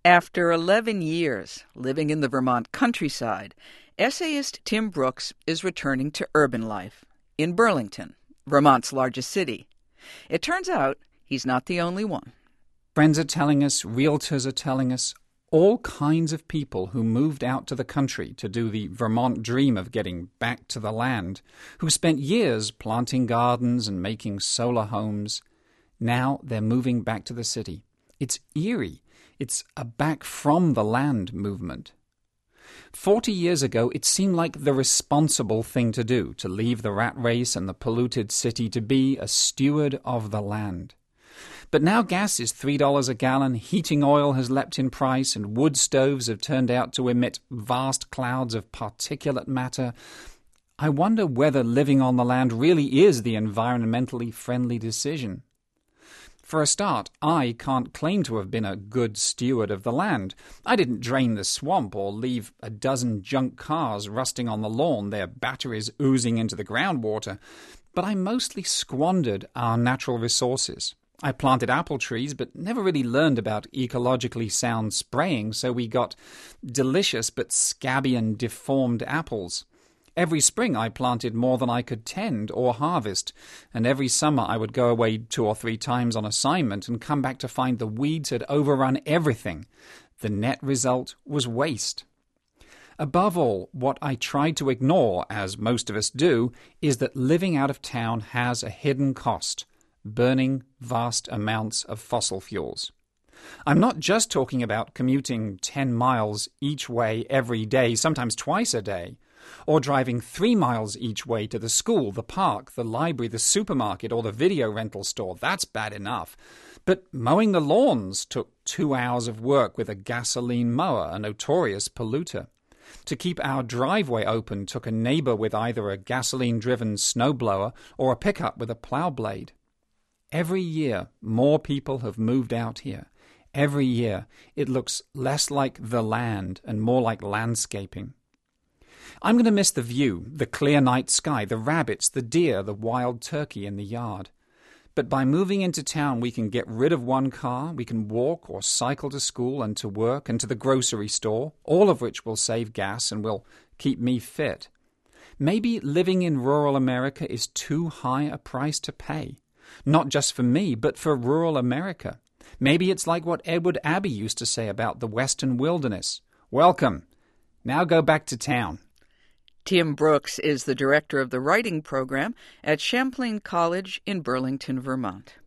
After 11 years living in the Vermont countryside, essayist Tim Brooks is returning to urban life in Burlington, Vermont's largest city. It turns out he's not the only one. Friends are telling us, realtors are telling us, all kinds of people who moved out to the country to do the Vermont dream of getting back to the land, who spent years planting gardens and making solar homes. Now they're moving back to the city. It's eerie. It's a back from the land movement. 40 years ago, it seemed like the responsible thing to do, to leave the rat race and the polluted city, to be a steward of the land. But now gas is $3 a gallon, heating oil has leapt in price, and wood stoves have turned out to emit vast clouds of particulate matter. I wonder whether living on the land really is the environmentally friendly decision. For a start, I can't claim to have been a good steward of the land. I didn't drain the swamp or leave a dozen junk cars rusting on the lawn, their batteries oozing into the groundwater, but I mostly squandered our natural resources. I planted apple trees, but never really learned about ecologically sound spraying, so we got delicious but scabby and deformed apples. Every spring I planted more than I could tend or harvest, and every summer I would go away 2 or 3 times on assignment and come back to find the weeds had overrun everything. The net result was waste. Above all, what I tried to ignore, as most of us do, is that living out of town has a hidden cost: burning vast amounts of fossil fuels. I'm not just talking about commuting 10 miles each way every day, sometimes twice a day, or driving 3 miles each way to the school, the park, the library, the supermarket, or the video rental store. That's bad enough. But mowing the lawns took 2 hours of work with a gasoline mower, a notorious polluter. To keep our driveway open took a neighbor with either a gasoline-driven snowblower or a pickup with a plow blade. Every year, more people have moved out here. Every year, it looks less like the land and more like landscaping. I'm going to miss the view, the clear night sky, the rabbits, the deer, the wild turkey in the yard. But by moving into town, we can get rid of one car, we can walk or cycle to school and to work and to the grocery store, all of which will save gas and will keep me fit. Maybe living in rural America is too high a price to pay. Not just for me, but for rural America. Maybe it's like what Edward Abbey used to say about the western wilderness. Welcome. Now go back to town. Tim Brooks is the director of the writing program at Champlain College in Burlington, Vermont.